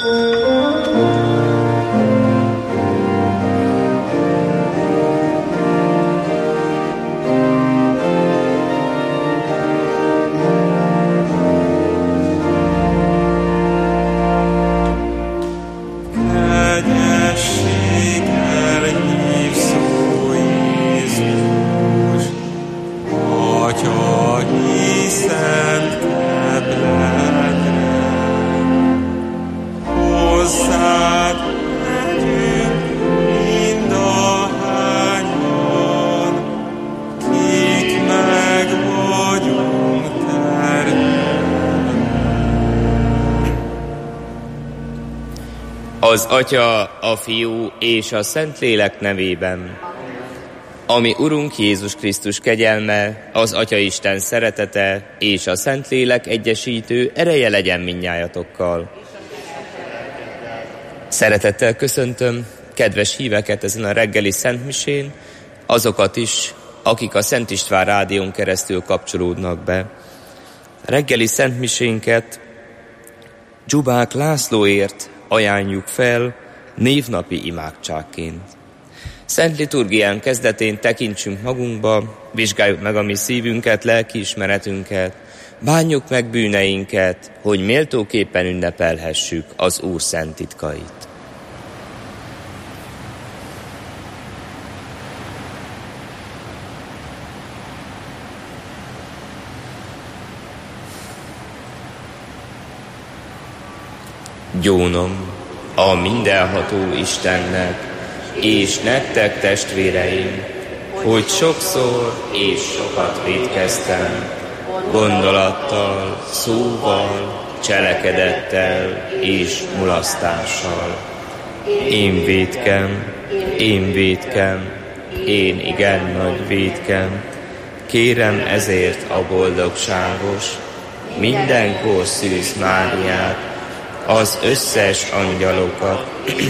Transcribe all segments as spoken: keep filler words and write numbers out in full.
Az Atya, a Fiú és a Szentlélek nevében. Ami Urunk Jézus Krisztus kegyelme, az Atyaisten szeretete és a Szentlélek egyesítő ereje legyen mindnyájatokkal. Szeretettel köszöntöm kedves híveket ezen a reggeli szentmisén, azokat is, akik a Szent István rádión keresztül kapcsolódnak be. Reggeli szentmisénket Dzsubák Lászlóért ajánljuk fel névnapi imádságként. Szent liturgián kezdetén tekintsünk magunkba, vizsgáljuk meg a mi szívünket, lelkiismeretünket, bánjuk meg bűneinket, hogy méltóképpen ünnepelhessük az Úr szent titkait. Gyónom a mindenható Istennek, és nektek testvéreim, hogy sokszor és sokat vétkeztem, gondolattal, szóval, cselekedettel és mulasztással. Én vétkem, én vétkem, én igen nagy vétkem, kérem ezért a boldogságos, mindenkor Szűz Máriát, az összes angyalokat,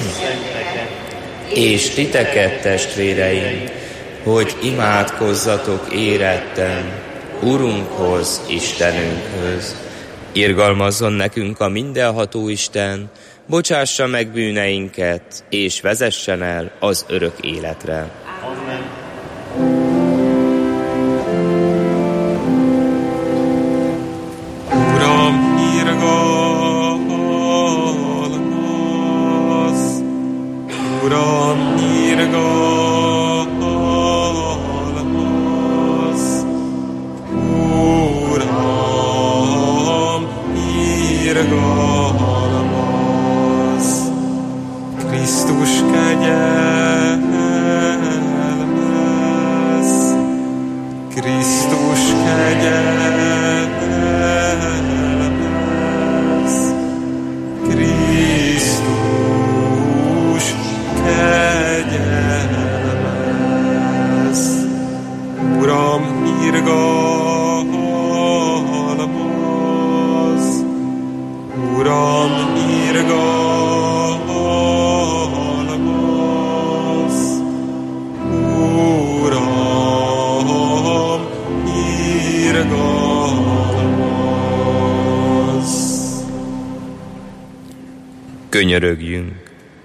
és titeket, testvéreim, hogy imádkozzatok éretten Urunkhoz, Istenünkhöz. Irgalmazzon nekünk a mindenható Isten, bocsássa meg bűneinket, és vezessen el az örök életre. Amen. Uram, irgalmaz! Uram, irgalmaz! Uram, irgalmaz! Krisztus kegyelmez! Krisztus kegyelmez! Krisztus kegyelmez! Uram, irgalmaz! Uram, irgalmaz! Uram, irgalmaz! Könyörögjünk!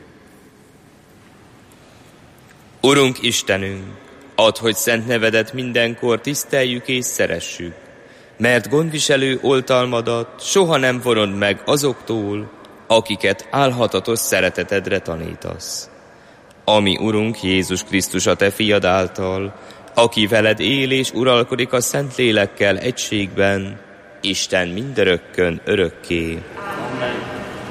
Urunk Istenünk, add, hogy szent nevedet mindenkor tiszteljük és szeressük, mert gondviselő oltalmadat soha nem vonod meg azoktól, akiket álhatatos szeretetedre tanítasz. Ami Urunk Jézus Krisztus a te fiad által, aki veled él és uralkodik a Szentlélekkel egységben, Isten mindörökkön örökké. Amen.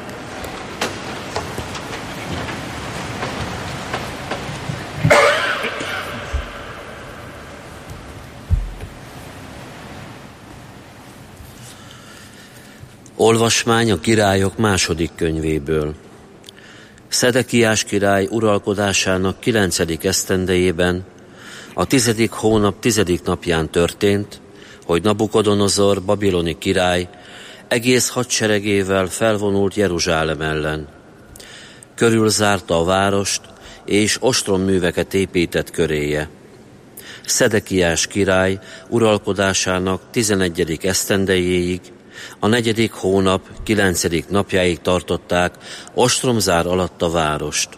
Olvasmány a Királyok második könyvéből. Szedekiás király uralkodásának kilencedik esztendejében, a tizedik hónap tizedik napján történt, hogy Nabukodonozor babiloni király egész hadseregével felvonult Jeruzsálem ellen. Körülzárta a várost, és ostromműveket épített köréje. Szedekiás király uralkodásának tizenegyedik esztendejéig A negyedik hónap kilencedik napjáig tartották ostromzár alatt a várost.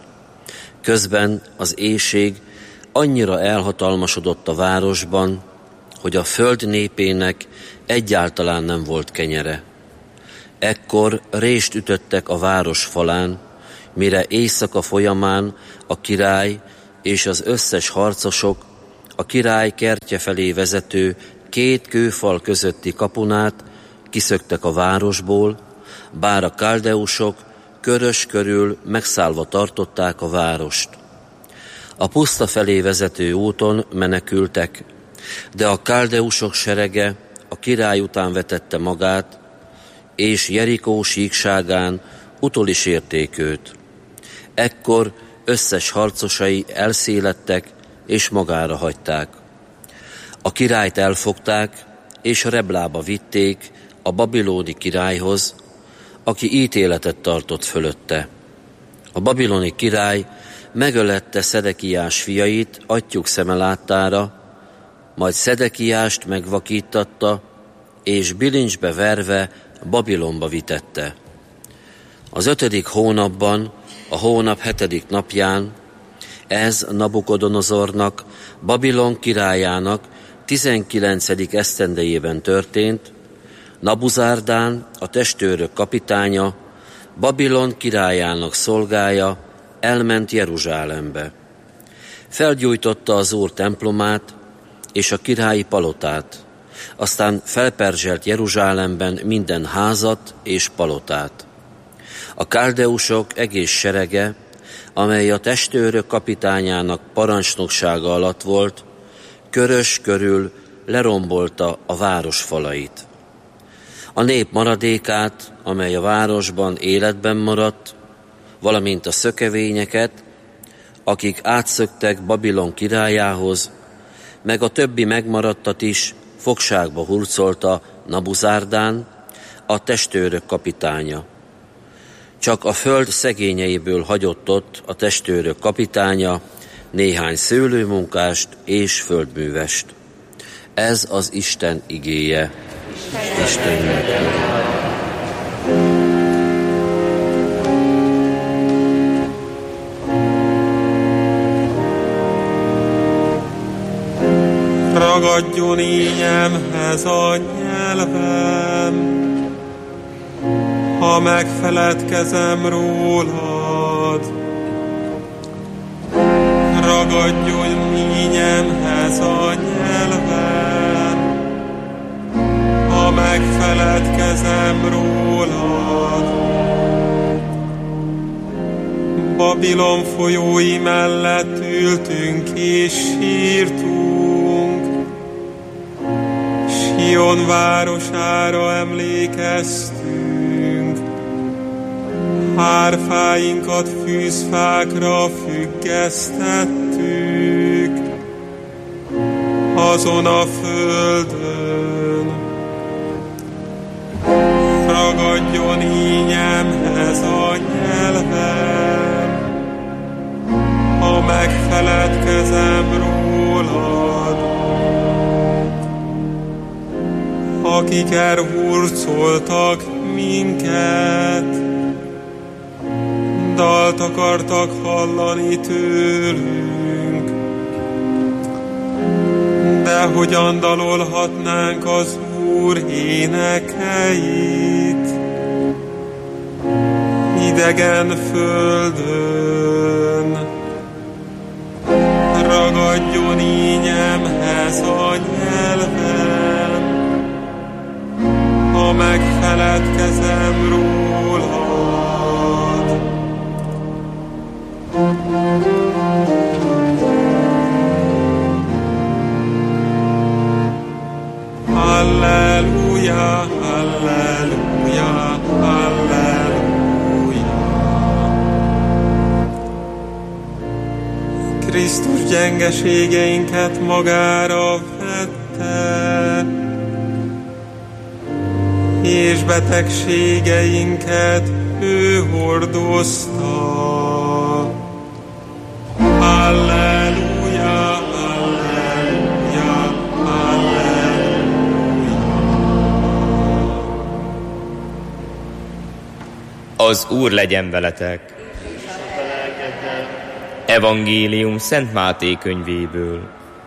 Közben az éhség annyira elhatalmasodott a városban, hogy a föld népének egyáltalán nem volt kenyere. Ekkor rést ütöttek a város falán, mire éjszaka folyamán a király és az összes harcosok a király kertje felé vezető két kőfal közötti kapunát kiszöktek a városból, bár a káldeusok körös körül megszállva tartották a várost. A puszta felé vezető úton menekültek, de a káldeusok serege a király után vetette magát, és Jerikó síkságán utol is érték őt. Ekkor összes harcosai elszéledtek, és magára hagyták. A királyt elfogták, és Reblába vitték a babiloni királyhoz, aki ítéletet tartott fölötte. A babiloni király megölette Szedekiás fiait atyjuk szeme láttára, majd Szedekiást megvakítatta, és bilincsbe verve Babilonba vitette. Az ötödik hónapban, a hónap hetedik napján, ez Nabukodonozornak, Babilon királyának tizenkilencedik esztendejében történt. Nabuzárdán, a testőrök kapitánya, Babilon királyának szolgája elment Jeruzsálembe. Felgyújtotta az Úr templomát és a királyi palotát, aztán felperzselt Jeruzsálemben minden házat és palotát. A káldeusok egész serege, amely a testőrök kapitányának parancsnoksága alatt volt, körös körül lerombolta a város falait. A nép maradékát, amely a városban életben maradt, valamint a szökevényeket, akik átszöktek Babilon királyához, meg a többi megmaradtat is fogságba hurcolta Nabuzárdán, a testőrök kapitánya. Csak a föld szegényeiből hagyott ott a testőrök kapitánya néhány szőlőmunkást és földművest. Ez az Isten igéje. Istennek. Ragadjon ínyemhez a nyelvem, ha megfeledkezem rólad. Ragadjon ínyemhez a nyelvem, ha megfeledkezem rólad. Babilon folyói mellett ültünk és sírtunk, Sion városára emlékeztünk, hárfáinkat fűzfákra függesztettük azon a földön. Ragadjon ínyemhez a nyelvem, ha megfeledkezem rólad. Akik elhurcoltak minket, dalt akartak hallani tőlünk. De hogyan dalolhatnánk az Úr énekeit idegen földön? Ragadjon ínyemhez a nyelvem, ha megfeledkezem rólad. Halleluja, halleluja, halleluja. Krisztus gyengeségeinket magára vette, és betegségeinket ő hordozta. Halleluja, halleluja, halleluja. Az Úr legyen veletek. Evangélium Szent Máté könyvéből.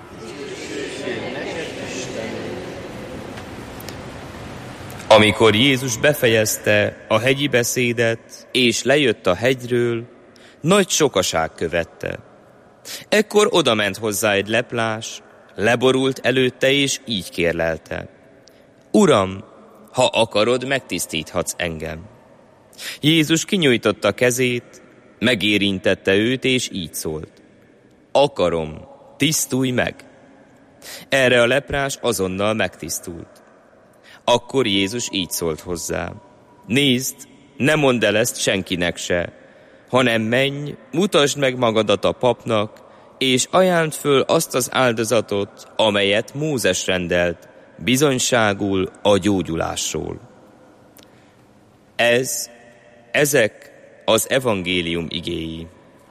Amikor Jézus befejezte a hegyi beszédet, és lejött a hegyről, nagy sokaság követte. Ekkor odament hozzá egy leplás, leborult előtte, és így kérlelte: Uram, ha akarod, megtisztíthatsz engem. Jézus kinyújtotta kezét, megérintette őt, és így szólt: Akarom, tisztulj meg! Erre a leprás azonnal megtisztult. Akkor Jézus így szólt hozzá: Nézd, ne mondd el ezt senkinek se, hanem menj, mutasd meg magadat a papnak, és ajánd föl azt az áldozatot, amelyet Mózes rendelt, bizonyságul a gyógyulásról. Ez, ezek az evangélium igéi.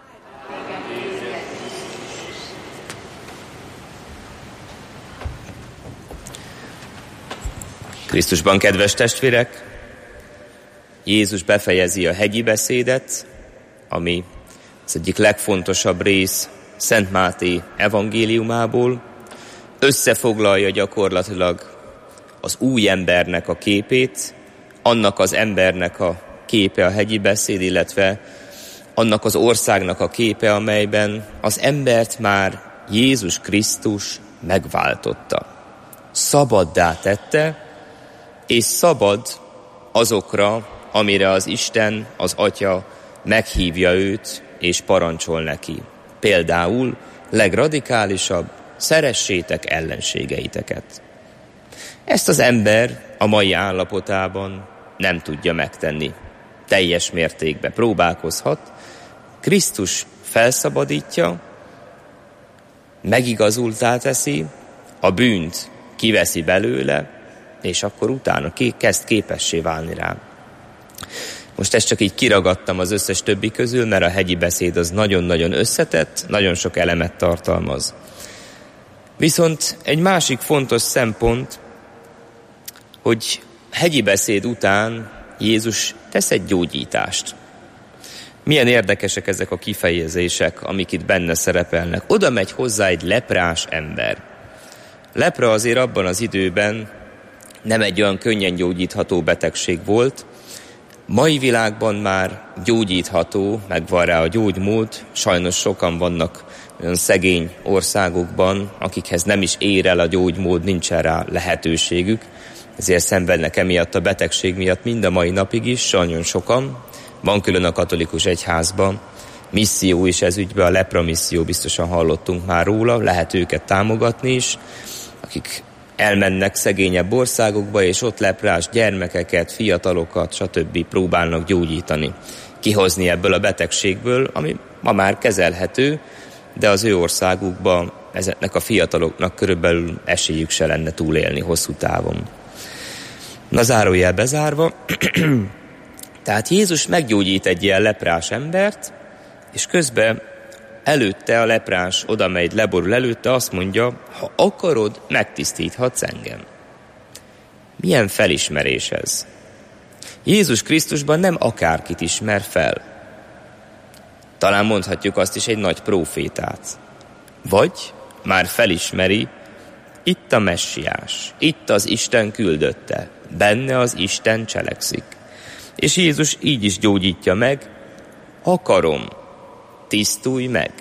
Krisztusban, kedves testvérek, Jézus befejezi a hegyi beszédet, ami az egyik legfontosabb rész Szent Máté evangéliumából, összefoglalja gyakorlatilag az új embernek a képét, annak az embernek a képe a hegyi beszéd, illetve annak az országnak a képe, amelyben az embert már Jézus Krisztus megváltotta. Szabaddá tette, és szabad azokra, amire az Isten, az Atya meghívja őt, és parancsol neki. Például legradikálisabb: szeressétek ellenségeiteket. Ezt az ember a mai állapotában nem tudja megtenni. Teljes mértékben próbálkozhat. Krisztus felszabadítja, megigazultá teszi, a bűnt kiveszi belőle, és akkor utána kezd képessé válni rá. Most ezt csak így kiragadtam az összes többi közül, mert a hegyi beszéd az nagyon-nagyon összetett, nagyon sok elemet tartalmaz. Viszont egy másik fontos szempont, hogy hegyi beszéd után Jézus tesz egy gyógyítást. Milyen érdekesek ezek a kifejezések, amik itt benne szerepelnek. Oda megy hozzá egy leprás ember. Lepra azért abban az időben nem egy olyan könnyen gyógyítható betegség volt. Mai világban már gyógyítható, megvan rá a gyógymód. Sajnos sokan vannak olyan szegény országokban, akikhez nem is ér el a gyógymód, nincsen rá lehetőségük. Ezért szenvednek emiatt a betegség miatt mind a mai napig is, nagyon sokan. Van külön a katolikus egyházban misszió is ez ügyben, a lepra misszió, biztosan hallottunk már róla, lehet őket támogatni is, akik elmennek szegényebb országokba, és ott leprás gyermekeket, fiatalokat, stb. Próbálnak gyógyítani, kihozni ebből a betegségből, ami ma már kezelhető, de az ő országukban ezeknek a fiataloknak körülbelül esélyük se lenne túlélni hosszú távon. Na, zárójel bezárva, tehát Jézus meggyógyít egy ilyen leprás embert, és közben előtte a leprás oda megy, leborul előtte, azt mondja: ha akarod, megtisztíthatsz engem. Milyen felismerés ez? Jézus Krisztusban nem akárkit ismer fel. Talán mondhatjuk azt is, egy nagy prófétát. Vagy már felismeri, itt a messiás, itt az Isten küldötte, benne az Isten cselekszik. És Jézus így is gyógyítja meg: akarom, tisztulj meg.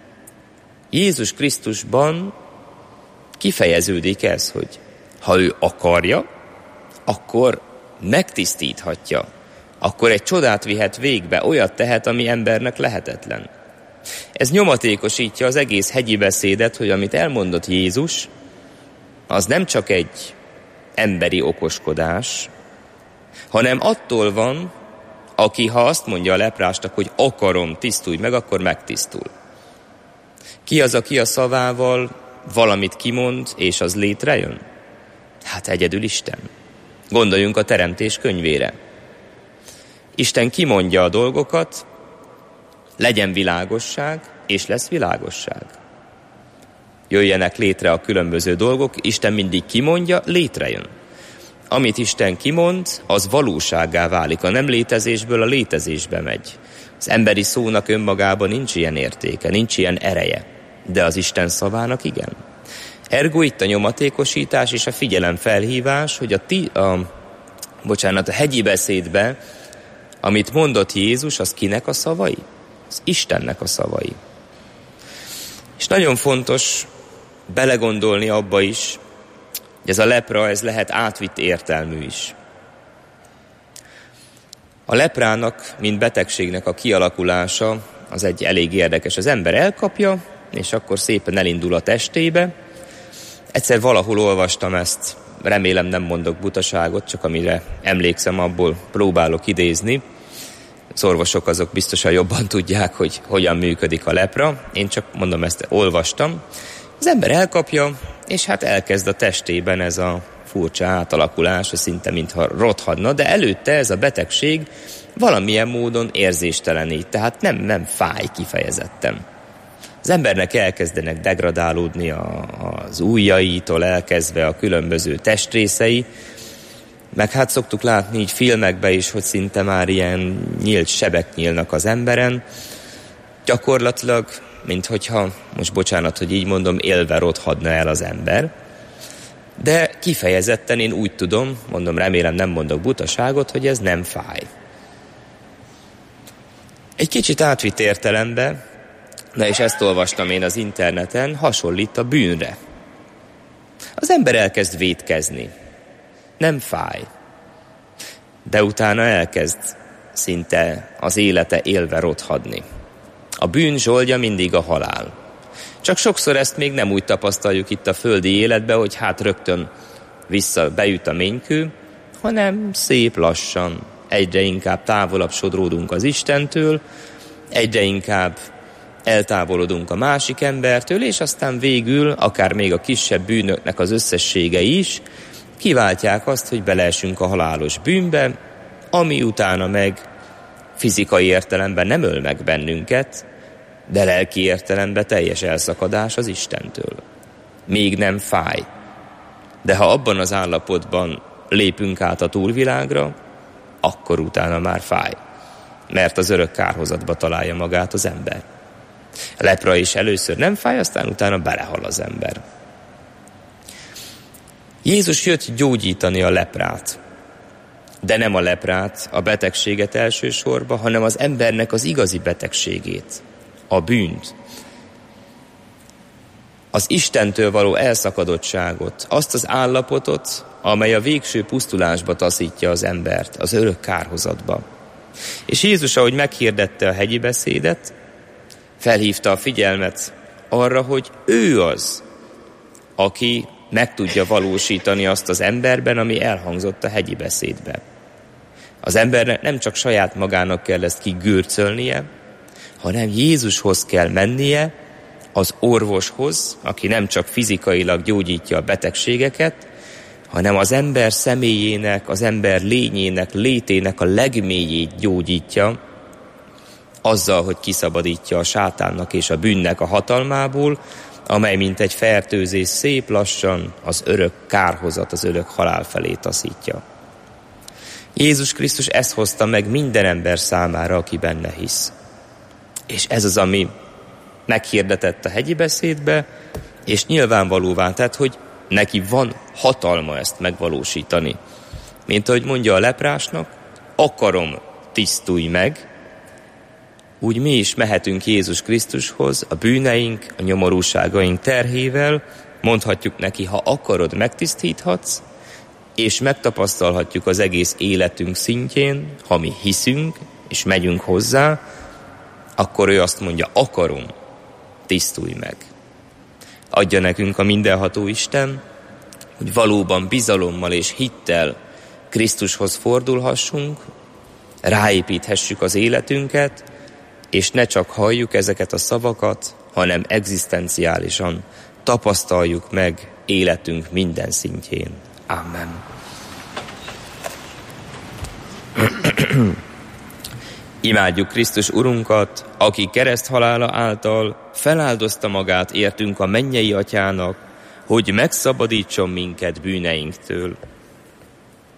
Jézus Krisztusban kifejeződik ez, hogy ha ő akarja, akkor megtisztíthatja, akkor egy csodát vihet végbe, olyat tehet, ami embernek lehetetlen. Ez nyomatékosítja az egész hegyi beszédet, hogy amit elmondott Jézus, az nem csak egy emberi okoskodás, hanem attól van, aki, ha azt mondja a leprásnak, hogy akarom, tisztulj meg, akkor megtisztul. Ki az, aki a szavával valamit kimond, és az létrejön? Hát egyedül Isten. Gondoljunk a Teremtés könyvére. Isten kimondja a dolgokat, legyen világosság, és lesz világosság. Jöjjenek létre a különböző dolgok, Isten mindig kimondja, létrejön. amit Isten kimond, az valósággá válik. A nem létezésből a létezésbe megy. Az emberi szónak önmagában nincs ilyen értéke, nincs ilyen ereje, de az Isten szavának igen. Ergo itt a nyomatékosítás és a figyelemfelhívás, hogy a, ti, a, bocsánat, a hegyi beszédbe, amit mondott Jézus, az kinek a szavai? Az Istennek a szavai. És nagyon fontos belegondolni abba is, hogy ez a lepra, ez lehet átvitt értelmű is. A leprának, mint betegségnek a kialakulása, az egy elég érdekes. Az ember elkapja, és akkor szépen elindul a testébe. Egyszer valahol olvastam ezt, remélem nem mondok butaságot, csak amire emlékszem, abból próbálok idézni. Az orvosok azok biztosan jobban tudják, hogy hogyan működik a lepra. Én csak mondom, ezt olvastam. Az ember elkapja, és hát elkezd a testében ez a furcsa átalakulás, szinte mintha rothadna, de előtte ez a betegség valamilyen módon érzéstelenít, tehát nem, nem fáj kifejezetten. Az embernek elkezdenek degradálódni a, az ujjaitól elkezdve a különböző testrészei, meg hát szoktuk látni így filmekben is, hogy szinte már ilyen nyílt sebek nyílnak az emberen, gyakorlatilag, mint hogyha, most bocsánat, hogy így mondom, élve rothadna el az ember. De kifejezetten én úgy tudom, mondom, remélem nem mondok butaságot, hogy ez nem fáj. Egy kicsit átvitt értelembe, na és ezt olvastam én az interneten, hasonlít a bűnre. Az ember elkezd vétkezni. Nem fáj. De utána elkezd szinte az élete élve rothadni. A bűn zsoldja mindig a halál. Csak sokszor ezt még nem úgy tapasztaljuk itt a földi életbe, hogy hát rögtön vissza beüt a mennykő, hanem szép lassan, egyre inkább távolabb sodródunk az Istentől, egyre inkább eltávolodunk a másik embertől, és aztán végül, akár még a kisebb bűnöknek az összessége is, kiváltják azt, hogy beleesünk a halálos bűnbe, ami utána meg fizikai értelemben nem öl meg bennünket, de lelki értelemben teljes elszakadás az Istentől. Még nem fáj. De ha abban az állapotban lépünk át a túlvilágra, akkor utána már fáj. Mert az örök kárhozatba találja magát az ember. A lepra is először nem fáj, aztán utána belehal az ember. Jézus jött gyógyítani a leprát. De nem a leprát, a betegséget elsősorban, hanem az embernek az igazi betegségét, a bűnt. Az Istentől való elszakadottságot, azt az állapotot, amely a végső pusztulásba taszítja az embert, az örök kárhozatba. És Jézus, ahogy meghirdette a hegyi beszédet, felhívta a figyelmet arra, hogy ő az, aki meg tudja valósítani azt az emberben, ami elhangzott a hegyi beszédben. Az embernek nem csak saját magának kell ezt kigürcölnie, hanem Jézushoz kell mennie, az orvoshoz, aki nem csak fizikailag gyógyítja a betegségeket, hanem az ember személyének, az ember lényének, létének a legmélyét gyógyítja, azzal, hogy kiszabadítja a sátánnak és a bűnnek a hatalmából, amely mint egy fertőzés szép lassan az örök kárhozat, az örök halál felé taszítja. Jézus Krisztus ezt hozta meg minden ember számára, aki benne hisz. És ez az, ami meghirdetett a hegyi beszédbe, és nyilvánvalóvá tett, hogy neki van hatalma ezt megvalósítani. Mint ahogy mondja a leprásnak, akarom, tisztulj meg, úgy mi is mehetünk Jézus Krisztushoz a bűneink, a nyomorúságaink terhével, mondhatjuk neki, ha akarod, megtisztíthatsz, és megtapasztalhatjuk az egész életünk szintjén, ha mi hiszünk, és megyünk hozzá, akkor ő azt mondja, akarom, tisztulj meg. Adja nekünk a mindenható Isten, hogy valóban bizalommal és hittel Krisztushoz fordulhassunk, ráépíthessük az életünket, és ne csak halljuk ezeket a szavakat, hanem egzisztenciálisan tapasztaljuk meg életünk minden szintjén. Amen. Imádjuk Krisztus Urunkat, aki kereszthalála által feláldozta magát értünk a mennyei Atyának, hogy megszabadítson minket bűneinktől.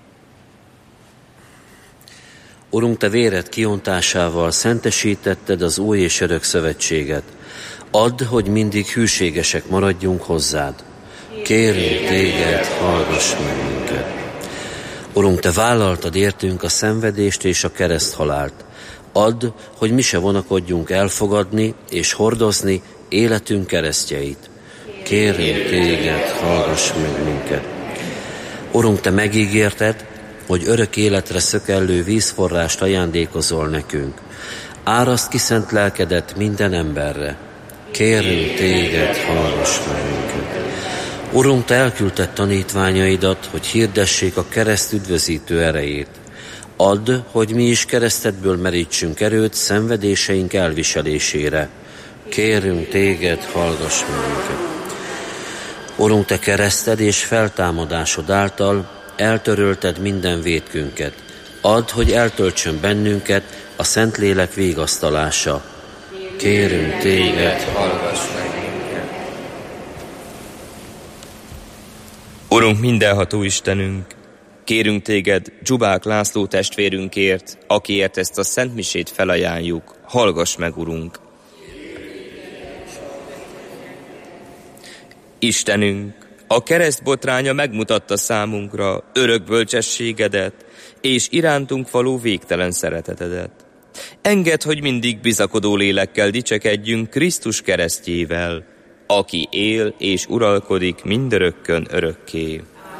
Urunk, Te véred kiontásával szentesítetted az új és örök szövetséget. Add, hogy mindig hűségesek maradjunk hozzád. Kérünk Téged, hallgass meg minket. Urunk, Te vállaltad értünk a szenvedést és a kereszthalált. Add, hogy mi se vonakodjunk elfogadni és hordozni életünk keresztjeit. Kérünk Téged, hallgass meg minket. Urunk, Te megígérted, hogy örök életre szökellő vízforrást ajándékozol nekünk. Áraszt ki szent lelkedet minden emberre. Kérünk Téged, hallgass meg minket. Urunk, Te elküldted tanítványaidat, hogy hirdessék a kereszt üdvözítő erejét. Add, hogy mi is keresztedből merítsünk erőt szenvedéseink elviselésére. Kérünk Téged, hallgass meg minket. Urunk, Te kereszted és feltámadásod által eltörölted minden vétkünket. Add, hogy eltöltsön bennünket a Szentlélek végasztalása. Kérünk Téged, hallgass meg minket. Urunk, mindenható Istenünk, kérünk Téged Dzsubák László testvérünkért, akiért ezt a szentmisét felajánljuk. Hallgass meg, Urunk! Istenünk, a kereszt botránya megmutatta számunkra örök bölcsességedet és irántunk való végtelen szeretetedet. Engedd, hogy mindig bizakodó lélekkel dicsekedjünk Krisztus keresztjével, aki él és uralkodik mindörökkön örökké.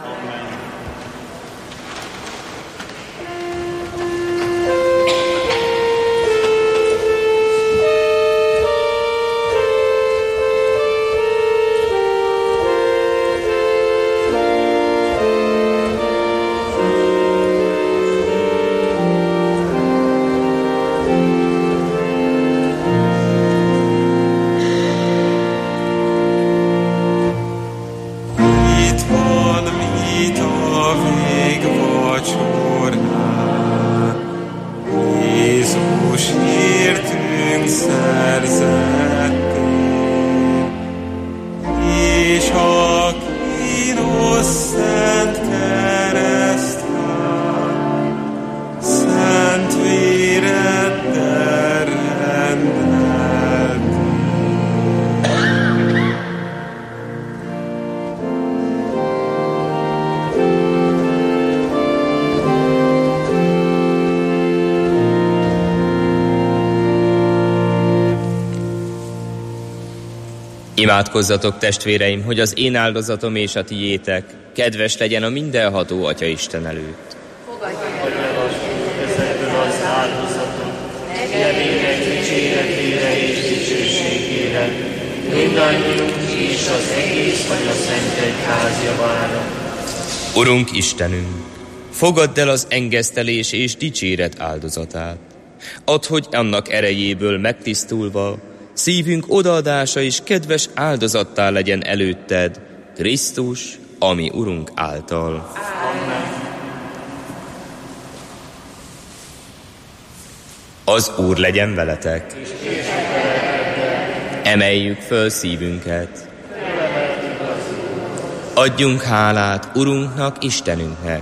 Imádkozzatok, testvéreim, hogy az én áldozatom és a tiétek kedves legyen a mindenható Atya Isten előtt. Fogadj meg az áldozatot, remények dicséretére és dicsőségére, mindannyiunk és az egész vagy a Szent Egyház javára. Urunk Istenünk, fogadd el az engesztelés és dicséret áldozatát. Add, hogy annak erejéből megtisztulva szívünk odaadása is kedves áldozattá legyen előtted, Krisztus, ami Urunk által. Amen. Az Úr legyen veletek. Emeljük föl szívünket. Adjunk hálát Urunknak, Istenünknek.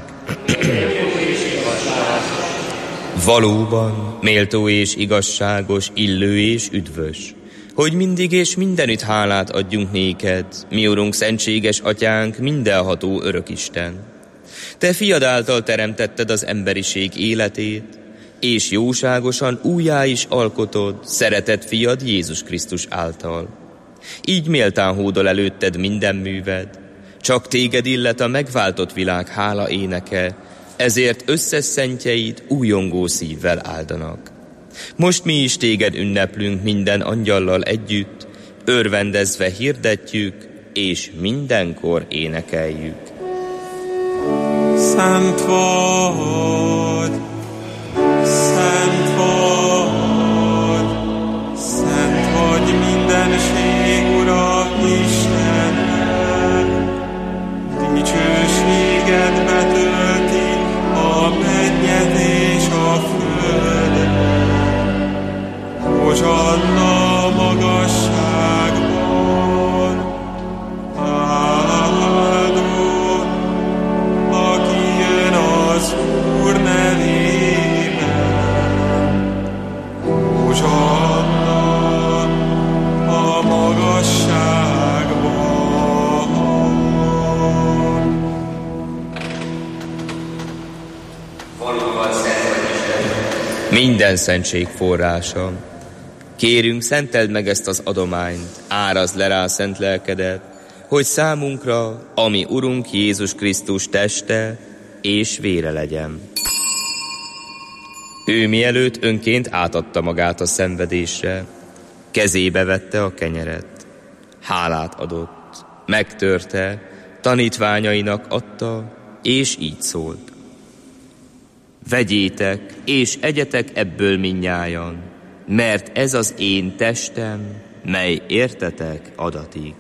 Valóban méltó és igazságos, illő és üdvös, hogy mindig és mindenütt hálát adjunk néked, mi Urunk, szentséges Atyánk, mindenható Örökisten. Te fiad által teremtetted az emberiség életét, és jóságosan újjá is alkotod szeretett fiad Jézus Krisztus által. Így méltán hódol előtted minden műved, csak téged illet a megváltott világ hála éneke, ezért összes szentjeid újongó szívvel áldanak. Most mi is téged ünneplünk minden angyallal együtt, örvendezve hirdetjük, és mindenkor énekeljük. Szent vagy, szent vagy, szent vagy mindenség Ura Istennek, dicsőséged betölti a mennyet és a földet. Hozsanna magasságban, áldott, aki jön az Úr. Minden szentség forrása. Kérünk, szenteld meg ezt az adományt, árazd le rá szent lelkedet, hogy számunkra, ami Urunk Jézus Krisztus teste és vére legyen. Ő mielőtt önként átadta magát a szenvedésre, kezébe vette a kenyeret, hálát adott, megtörte, tanítványainak adta, és így szólt. Vegyétek, és egyetek ebből mindnyájan, mert ez az én testem, mely értetek adatik.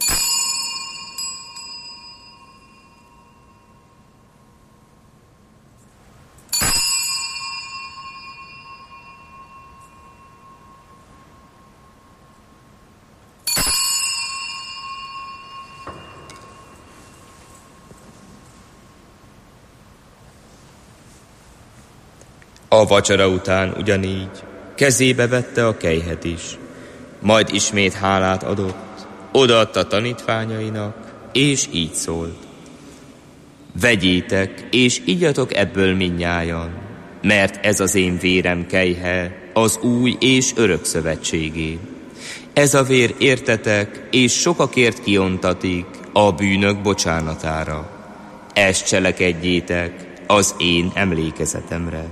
A vacsora után ugyanígy kezébe vette a kelyhet is, majd ismét hálát adott, odaadta tanítványainak, és így szólt. Vegyétek, és igyatok ebből mindnyájan, mert ez az én vérem kelyhe, az új és örök szövetségé. Ez a vér értetek, és sokakért kiontatik a bűnök bocsánatára. Ezt cselekedjétek az én emlékezetemre.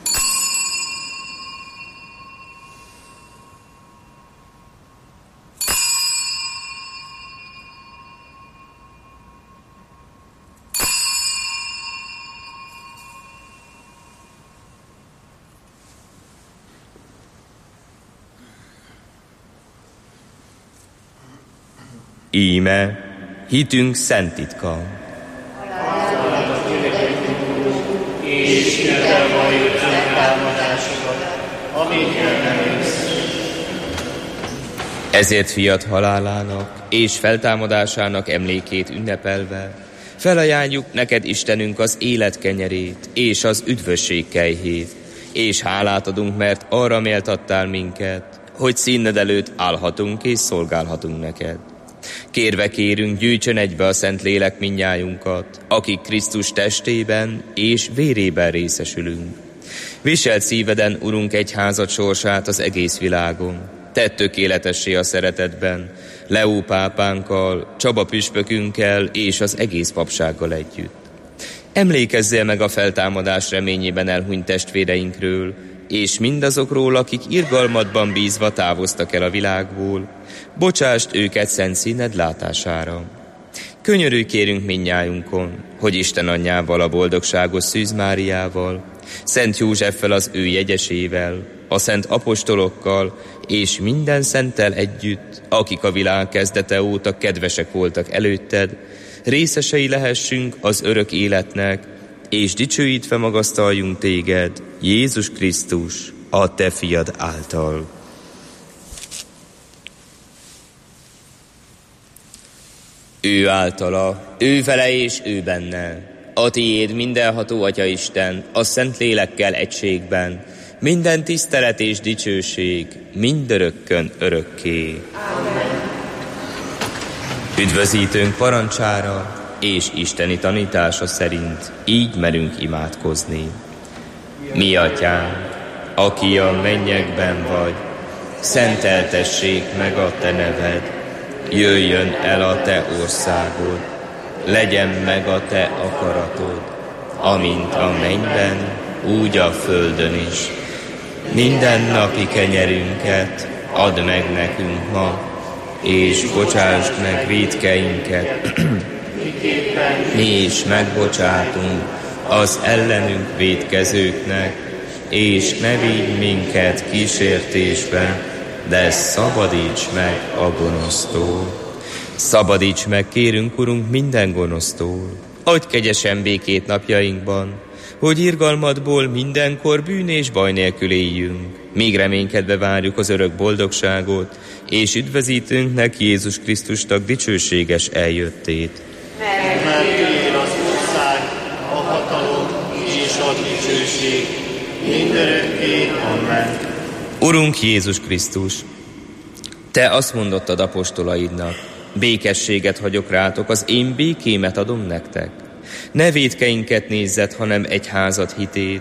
Íme, hitünk szent titka. És ide valljuk támadásokat, amiket nem Ezért fiat halálának és feltámadásának emlékét ünnepelve, felajánljuk neked, Istenünk, az élet kenyerét és az üdvösség kelyhét, és hálát adunk, mert arra méltattál minket, hogy színed előtt állhatunk és szolgálhatunk neked. Kérve kérünk, gyűjtsön egybe a Szentlélek mindnyájunkat, akik Krisztus testében és vérében részesülünk. Viselt szíveden, Urunk, egyházad sorsát az egész világon. Tedd tökéletessé a szeretetben, Leó pápánkkal, Csaba püspökünkkel és az egész papsággal együtt. Emlékezzél meg a feltámadás reményében elhunyt testvéreinkről, és mindazokról, akik irgalmadban bízva távoztak el a világból, bocsásd őket szent színed látására. Könyörülj kérünk mindnyájunkon, hogy Isten anyjával, a boldogságos Szűz Máriával, Szent Józseffel az ő jegyesével, a szent apostolokkal és minden szenttel együtt, akik a világ kezdete óta kedvesek voltak előtted, részesei lehessünk az örök életnek, és dicsőítve magasztaljunk téged, Jézus Krisztus, a te fiad által. Ő általa, ő vele és ő benne, a tiéd mindenható Atya Isten, a Szent Lélekkel egységben, minden tisztelet és dicsőség, mindörökkön örökké. Amen. Üdvözítőnk parancsára és isteni tanítása szerint így merünk imádkozni. Mi Atyánk, aki a mennyekben vagy, szenteltessék meg a te neved, jöjjön el a te országod, legyen meg a te akaratod, amint a mennyben, úgy a földön is. Minden napi kenyerünket add meg nekünk ma, és bocsásd meg vétkeinket, mi is megbocsátunk az ellenünk vétkezőknek, és ne vigy minket kísértésbe, de szabadíts meg a gonosztól. Szabadíts meg, kérünk, Urunk, minden gonosztól. Adj kegyesen békét napjainkban, hogy irgalmadból mindenkor bűn és baj nélkül éljünk, míg reménykedve várjuk az örök boldogságot, és üdvözítőnknek, Jézus Krisztusnak dicsőséges eljöttét. Mert tiéd az ország, a hatalom és a dicsőség, mindörökké. Amen. Urunk Jézus Krisztus, te azt mondottad apostolaidnak, békességet hagyok rátok, az én békémet adom nektek. Ne vétkeinket nézzed, hanem egyházad hitét,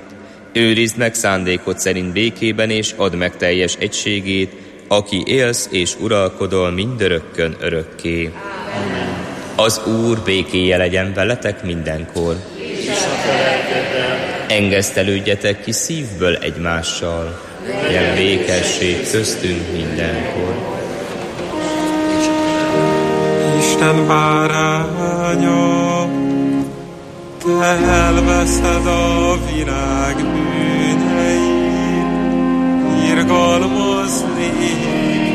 Őrizd meg szándékod szerint békében, és add meg teljes egységét, aki élsz és uralkodol mindörökkön örökké. Amen. Az Úr békéje legyen veletek mindenkor. És a felekeddel. Engesztelődjetek ki szívből egymással. Legyen békesség köztünk mindenkor. Isten báránya, te elveszed a világ bűneit, irgalmaz nékünk.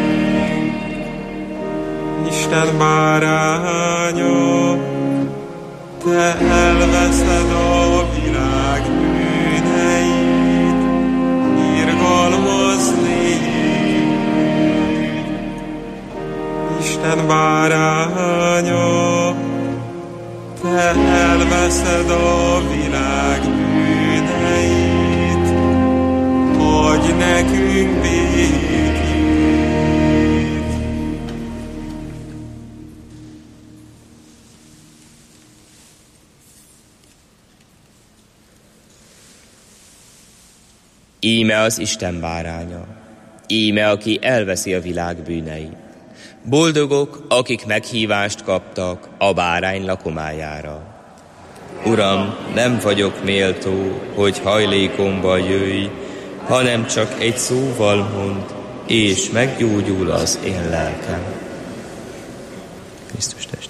Isten báránya, te elveszed a világ bűneit, irgalmaz nékünk. Isten báránya, te elveszed a világ bűneit, adj nekünk békét. Íme az Isten báránya, íme aki elveszi a világ bűneit. Boldogok, akik meghívást kaptak a bárány lakomájára. Uram, nem vagyok méltó, hogy hajlékomba jöjj, hanem csak egy szóval mondd, és meggyógyul az én lelkem. Krisztus teste.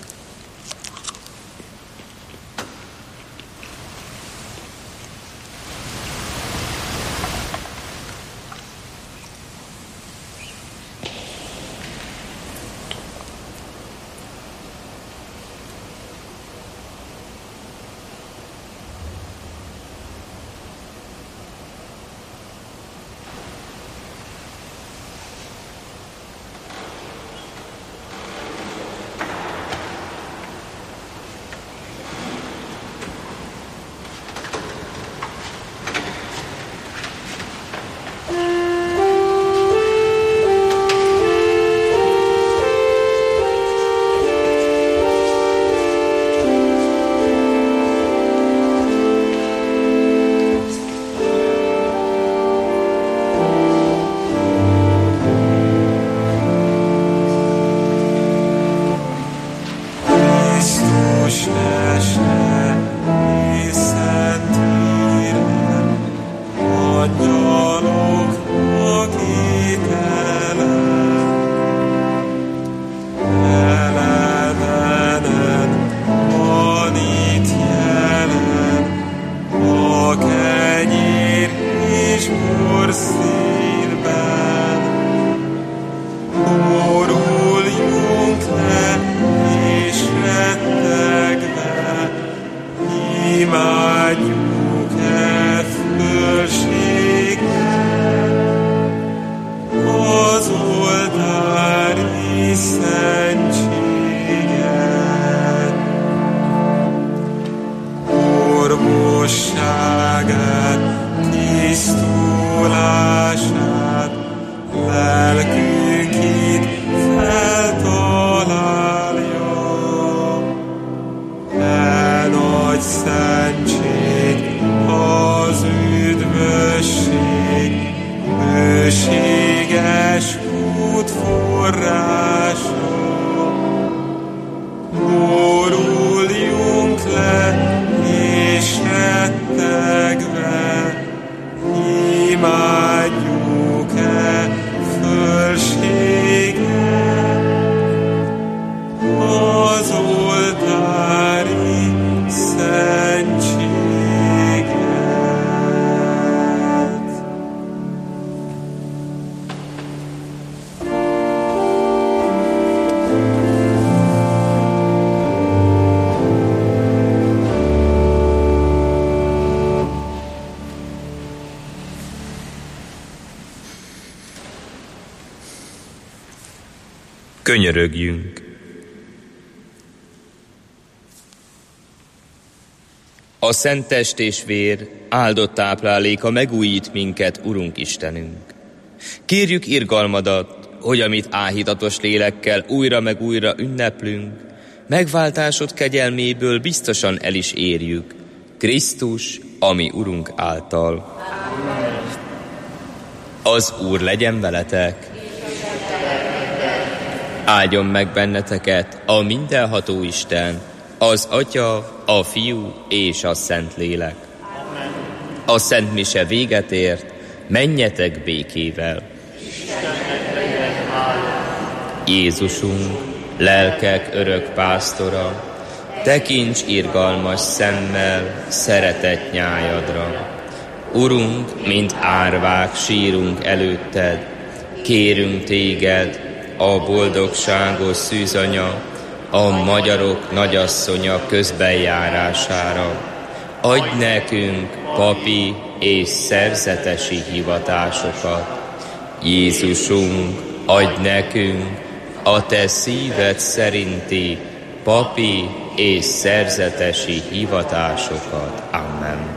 Könyörögjünk. A szent test és vér áldott tápláléka megújít minket, Urunk Istenünk. Kérjük irgalmadat, hogy amit áhítatos lélekkel újra meg újra ünneplünk, megváltásod kegyelméből biztosan el is érjük. Krisztus, ami Urunk által. Az Úr legyen veletek. Áldjon meg benneteket a mindenható Isten, az Atya, a Fiú és a Szentlélek. A Szent Mise véget ért, menjetek békével. Jézusunk, lelkek örök pásztora, tekints irgalmas szemmel szeretett nyájadra. Urunk, mint árvák sírunk előtted, kérünk téged, a boldogságos szűzanya, a magyarok nagyasszonya közbenjárására. Adj nekünk papi és szerzetesi hivatásokat. Jézusunk, adj nekünk a te szíved szerinti papi és szerzetesi hivatásokat. Amen.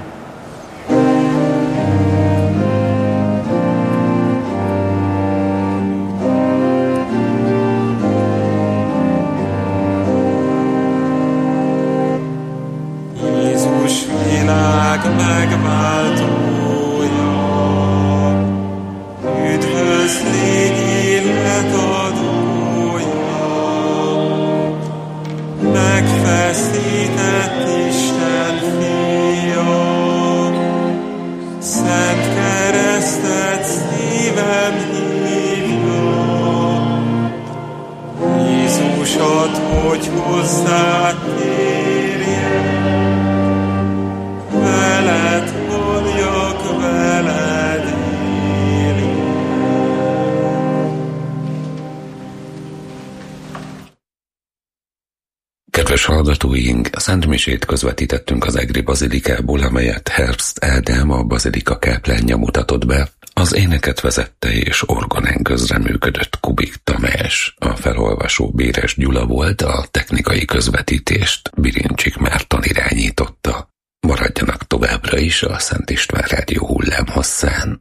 Kedves hallgatóink, a Szent Misét közvetítettünk az Egri Bazilikából, amelyet Herbst Ádám, a bazilika káplánja mutatott be. Az éneket vezette és orgonán közreműködött Kubik Tamás, a felolvasó Béres Gyula volt, a technikai közvetítést Birincsik Márton irányította. Maradjanak továbbra is a Szent István Rádió hullámhosszán.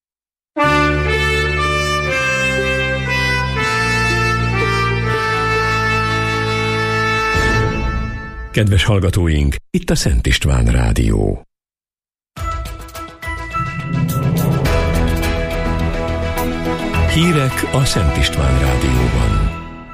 Kedves hallgatóink, itt a Szent István Rádió. Hírek a Szent István Rádióban.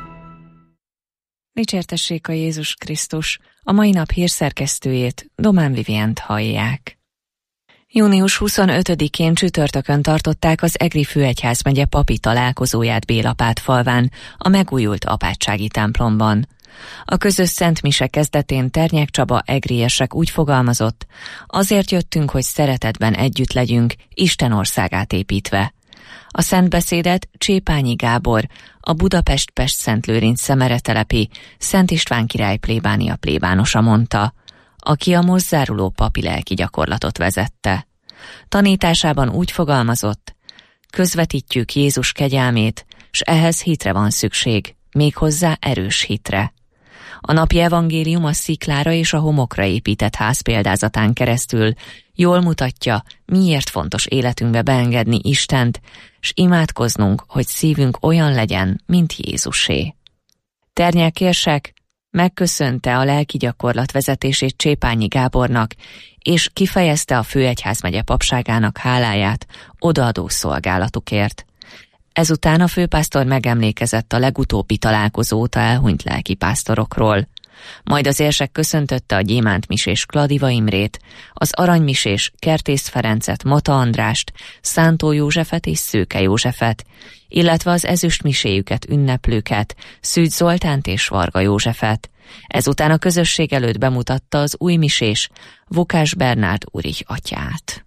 Dicsértessék a Jézus Krisztus, a mai nap hírszerkesztőjét, Domán Vivient hallják. június huszonötödikén csütörtökön tartották az Egri Főegyházmegye papi találkozóját Bélapátfalván, a megújult apátsági templomban. A közös Szent Mise kezdetén Ternyek Csaba egriesek úgy fogalmazott: azért jöttünk, hogy szeretetben együtt legyünk, Isten országát építve. A szentbeszédet Csépányi Gábor, a Budapest-Pest-Szentlőrinc szemeretelepi Szent István király plébánia plébánosa mondta, aki a most záruló papi lelki gyakorlatot vezette. Tanításában úgy fogalmazott: közvetítjük Jézus kegyelmét, s ehhez hitre van szükség, méghozzá erős hitre. A napi evangélium a sziklára és a homokra épített ház példázatán keresztül jól mutatja, miért fontos életünkbe beengedni Istent, s imádkoznunk, hogy szívünk olyan legyen, mint Jézusé. Ternyek érsek megköszönte a lelki gyakorlat vezetését Csépányi Gábornak, és kifejezte a Főegyházmegye papságának háláját odaadó szolgálatukért. Ezután a főpásztor megemlékezett a legutóbbi találkozó óta elhunyt lelkipásztorokról. Majd az érsek köszöntötte a gyémántmisés Kladiva Imrét, az aranymisés Kertész Ferencet, Mata Andrást, Szántó Józsefet és Szőke Józsefet, illetve az ezüstmiséjüket ünneplőket, Szűcs Zoltánt és Varga Józsefet. Ezután a közösség előtt bemutatta az új misés Vukás Bernárd Urich atyát.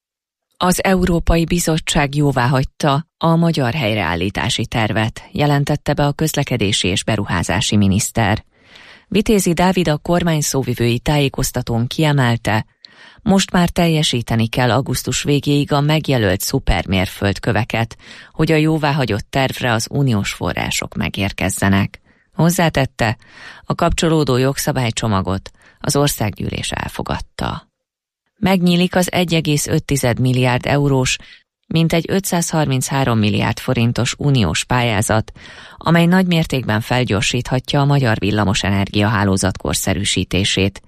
Az Európai Bizottság jóváhagyta a magyar helyreállítási tervet, jelentette be a közlekedési és beruházási miniszter. Vitézi Dávid a kormány szóvivői tájékoztatón kiemelte, most már teljesíteni kell augusztus végéig a megjelölt szupermérföldköveket, hogy a jóváhagyott tervre az uniós források megérkezzenek. Hozzátette, a kapcsolódó jogszabálycsomagot az országgyűlés elfogadta. Megnyílik az egy egész öt milliárd eurós, mintegy ötszázharminchárom milliárd forintos uniós pályázat, amely nagy mértékben felgyorsíthatja a magyar villamosenergia hálózat korszerűsítését.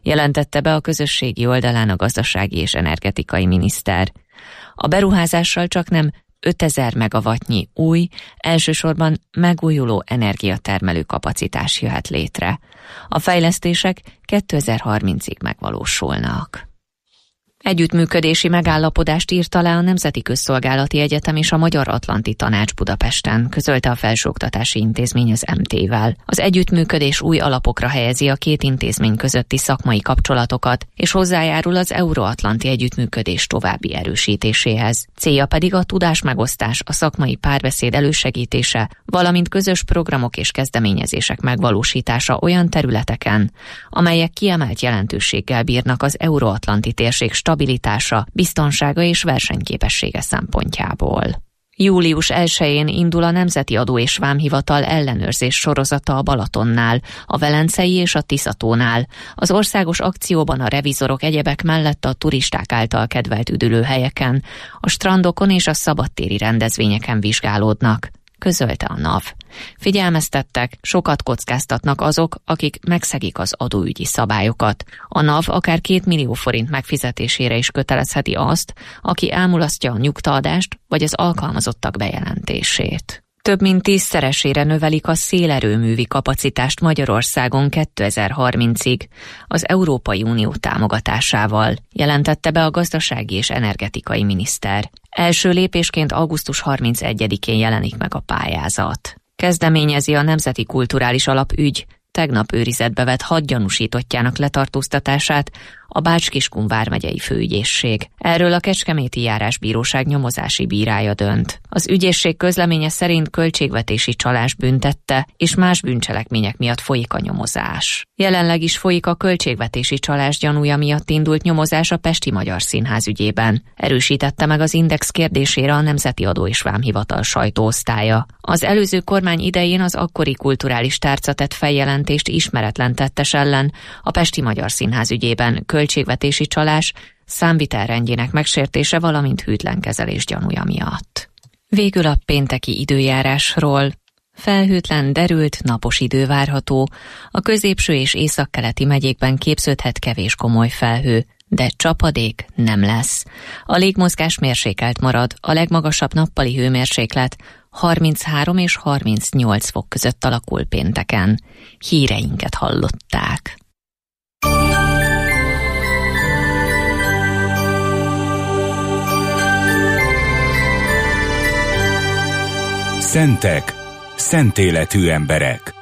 jelentette be a közösségi oldalán a gazdasági és energetikai miniszter. A beruházással csaknem ötezer megawattnyi új, elsősorban megújuló energiatermelő kapacitás jöhet létre. A fejlesztések kétezer-harmincig megvalósulnak. Együttműködési megállapodást írt alá a Nemzeti Közszolgálati Egyetem és a Magyar Atlanti Tanács Budapesten, közölte a Felsőoktatási Intézmény az em té-vel. Az együttműködés új alapokra helyezi a két intézmény közötti szakmai kapcsolatokat, és hozzájárul az euróatlanti együttműködés további erősítéséhez. Célja pedig a tudásmegosztás, a szakmai párbeszéd elősegítése, valamint közös programok és kezdeményezések megvalósítása olyan területeken, amelyek kiemelt jelentőséggel bírnak az euróatlanti térség stabilitása, biztonsága és versenyképessége szempontjából. július elsején indul a Nemzeti Adó és Vámhivatal ellenőrzés sorozata a Balatonnál, a Velencei és a Tiszatónál. Az országos akcióban a revizorok egyebek mellett a turisták által kedvelt üdülőhelyeken, a strandokon és a szabadtéri rendezvényeken vizsgálódnak, közölte a NAV. Figyelmeztettek, sokat kockáztatnak azok, akik megszegik az adóügyi szabályokat. A NAV akár két millió forint megfizetésére is kötelezheti azt, aki elmulasztja a nyugtaadást vagy az alkalmazottak bejelentését. Több mint tízszeresére növelik a szélerőművi kapacitást Magyarországon kétezer-harmincig az Európai Unió támogatásával, jelentette be a gazdasági és energetikai miniszter. Első lépésként augusztus harmincegyedikén jelenik meg a pályázat. Kezdeményezi a Nemzeti Kulturális Alap ügy tegnap őrizetbe vett hat gyanúsítottjának letartóztatását a Bács-Kiskun vármegyei főügyészség. Erről a Kecskeméti Járásbíróság nyomozási bírája dönt. Az ügyészség közleménye szerint költségvetési csalás büntette, és más bűncselekmények miatt folyik a nyomozás. Jelenleg is folyik a költségvetési csalás gyanúja miatt indult nyomozás a Pesti Magyar Színház ügyében. Erősítette meg az Index kérdésére a Nemzeti Adó és Vámhivatal sajtóosztálya. Az előző kormány idején az akkori kulturális tárca tett feljelentést ismeretlen tettes ellen a Pesti Magyar Színház ügyében költségvetési csalás, számvitelrendjének megsértése, valamint hűtlen kezelés gyanúja miatt. Végül a pénteki időjárásról. Felhőtlen, derült, napos idő várható, a középső és északkeleti megyékben képződhet kevés komoly felhő, de csapadék nem lesz. A légmozgás mérsékelt marad, a legmagasabb nappali hőmérséklet harminchárom és harmincnyolc fok között alakul pénteken. Híreinket hallották. Szentek, szent életű emberek.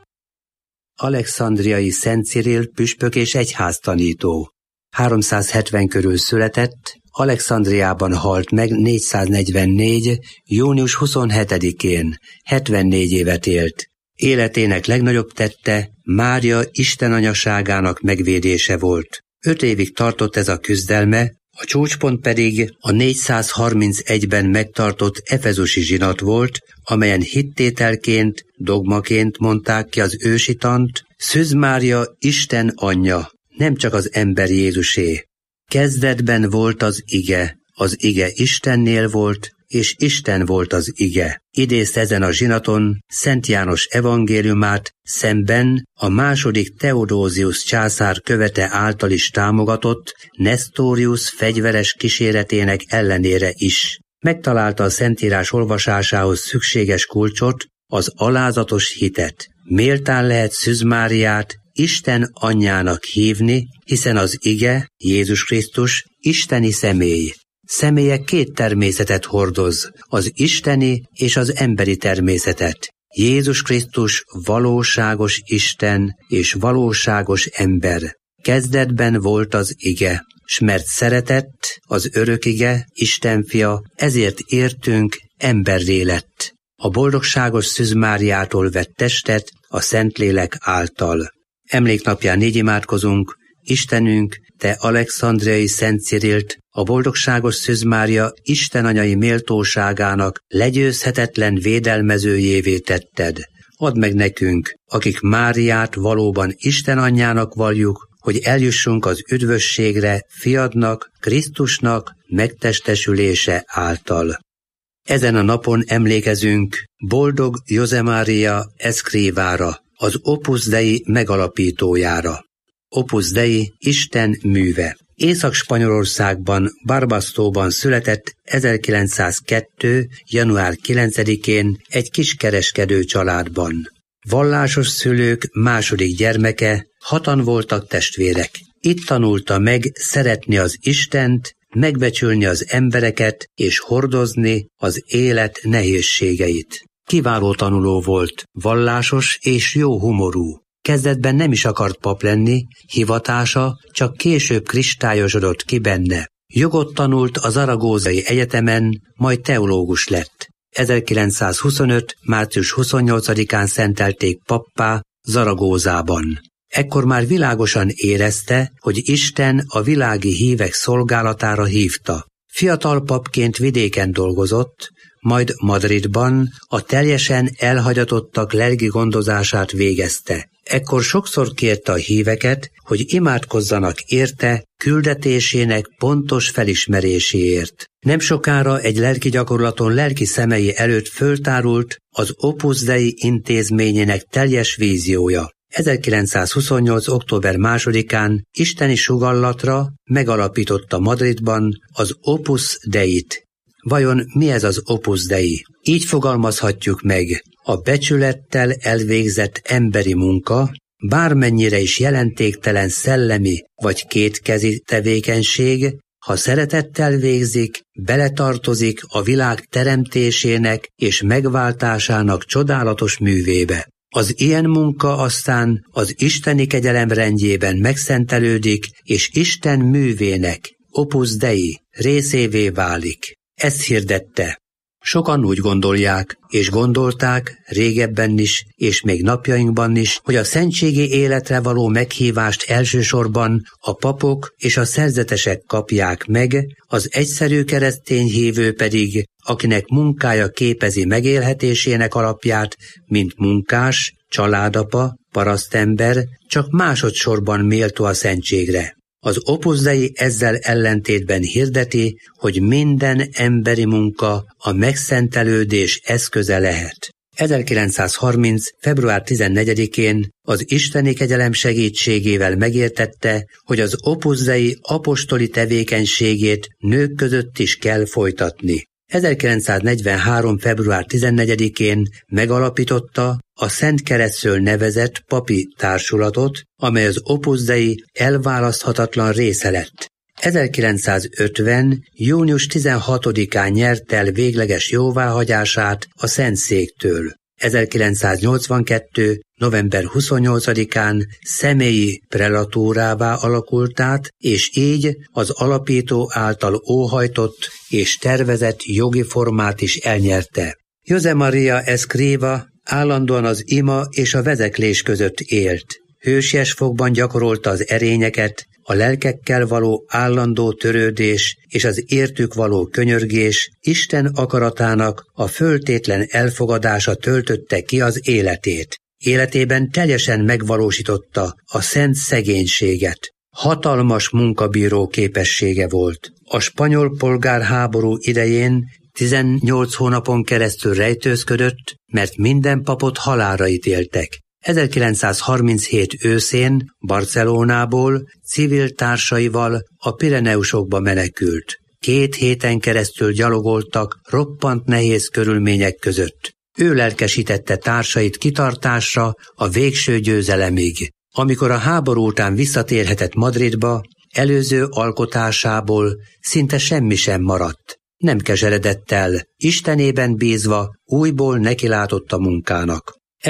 Alexandriai Szent Cirill püspök és egyháztanító. háromszázhetven körül született, Alexandriában halt meg négyszáznegyvennégy. június huszonhetedikén, hetvennégy évet élt. Életének legnagyobb tette Mária Isten anyaságának megvédése volt. Öt évig tartott ez a küzdelme, a csúcspont pedig a négyszázharmincegyben megtartott efezusi zsinat volt, amelyen hittételként, dogmaként mondták ki az ősitant: Szűz Mária Isten anyja, nem csak az ember Jézusé. Kezdetben volt az ige, az ige Istennél volt, és Isten volt az ige. Idézte ezen a zsinaton Szent János evangéliumát, szemben a második Theodósius császár követe által is támogatott Nestorius fegyveres kíséretének ellenére is. Megtalálta a Szentírás olvasásához szükséges kulcsot, az alázatos hitet. Méltán lehet Szűz Máriát Isten anyjának hívni, hiszen az ige, Jézus Krisztus, isteni személy. Személye két természetet hordoz, az isteni és az emberi természetet. Jézus Krisztus valóságos Isten és valóságos ember. Kezdetben volt az ige, s mert szeretett, az örök ige, Isten fia, ezért értünk, emberré lett. A boldogságos Szűz Máriától vett testet a Szentlélek által. Emléknapján így imádkozunk: Istenünk, te Alexandriai Szent Cirillt a boldogságos Szűz Mária Isten anyai méltóságának legyőzhetetlen védelmezőjévé tetted. Add meg nekünk, akik Máriát valóban Isten anyjának valljuk, hogy eljussunk az üdvösségre fiadnak, Krisztusnak megtestesülése által. Ezen a napon emlékezünk boldog José Maria Escrivára, az Opus Dei megalapítójára. Opus Dei, Isten műve. Észak-Spanyolországban, Barbasztóban született ezerkilencszázkettő. január kilencedikén egy kiskereskedő családban. Vallásos szülők második gyermeke, hatan voltak testvérek. Itt tanulta meg szeretni az Istent, megbecsülni az embereket és hordozni az élet nehézségeit. Kiváló tanuló volt, vallásos és jó humorú. Kezdetben nem is akart pap lenni, hivatása csak később kristályosodott ki benne. Jogot tanult a Zaragózai Egyetemen, majd teológus lett. ezerkilencszázhuszonöt. március huszonnyolcadikán szentelték pappá Zaragózában. Ekkor már világosan érezte, hogy Isten a világi hívek szolgálatára hívta. Fiatal papként vidéken dolgozott, majd Madridban a teljesen elhagyatottak lelki gondozását végezte. Ekkor sokszor kérte a híveket, hogy imádkozzanak érte küldetésének pontos felismeréséért. Nem sokára egy lelki gyakorlaton lelki szemei előtt föltárult az Opus Dei intézményének teljes víziója. ezerkilencszázhuszonnyolc. október másodikán isteni sugallatra megalapította Madridban az Opus Deit. Vajon mi ez az Opus Dei? Így fogalmazhatjuk meg: a becsülettel elvégzett emberi munka, bármennyire is jelentéktelen szellemi vagy kétkezi tevékenység, ha szeretettel végzik, beletartozik a világ teremtésének és megváltásának csodálatos művébe. Az ilyen munka aztán az isteni kegyelem rendjében megszentelődik, és Isten művének, Opus Dei részévé válik. Ezt hirdette. Sokan úgy gondolják, és gondolták régebben is, és még napjainkban is, hogy a szentségi életre való meghívást elsősorban a papok és a szerzetesek kapják meg, az egyszerű keresztény hívő pedig, akinek munkája képezi megélhetésének alapját, mint munkás, családapa, parasztember, csak másodszorban méltó a szentségre. Az Opus Dei ezzel ellentétben hirdeti, hogy minden emberi munka a megszentelődés eszköze lehet. ezerkilencszázharminc. február tizennegyedikén az isteni kegyelem segítségével megértette, hogy az Opus Dei apostoli tevékenységét nők között is kell folytatni. ezerkilencszáznegyvenhárom. február tizennegyedikén megalapította a Szent Keresztről nevezett papi társulatot, amely az Opus Dei elválaszthatatlan része lett. ezerkilencszázötven. június tizenhatodikán nyert el végleges jóváhagyását a Szentszéktől. ezerkilencszáznyolcvankettő. november huszonnyolcadikán személyi prelatúrává alakult át, és így az alapító által óhajtott és tervezett jogi formát is elnyerte. José María Escrivá állandóan az ima és a vezeklés között élt. Hősies fogban gyakorolta az erényeket, a lelkekkel való állandó törődés és az értük való könyörgés Isten akaratának a föltétlen elfogadása töltötte ki az életét. Életében teljesen megvalósította a szent szegénységet. Hatalmas munkabíró képessége volt. A spanyol polgárháború idején tizennyolc hónapon keresztül rejtőzködött, mert minden papot halálra ítéltek. ezerkilencszázharminchét őszén Barcelonából civil társaival a Pireneusokba menekült. Két héten keresztül gyalogoltak roppant nehéz körülmények között. Ő lelkesítette társait kitartásra a végső győzelemig. Amikor a háború után visszatérhetett Madridba, előző alkotásából szinte semmi sem maradt. Nem keseredett el, Istenében bízva újból nekilátott a munkának.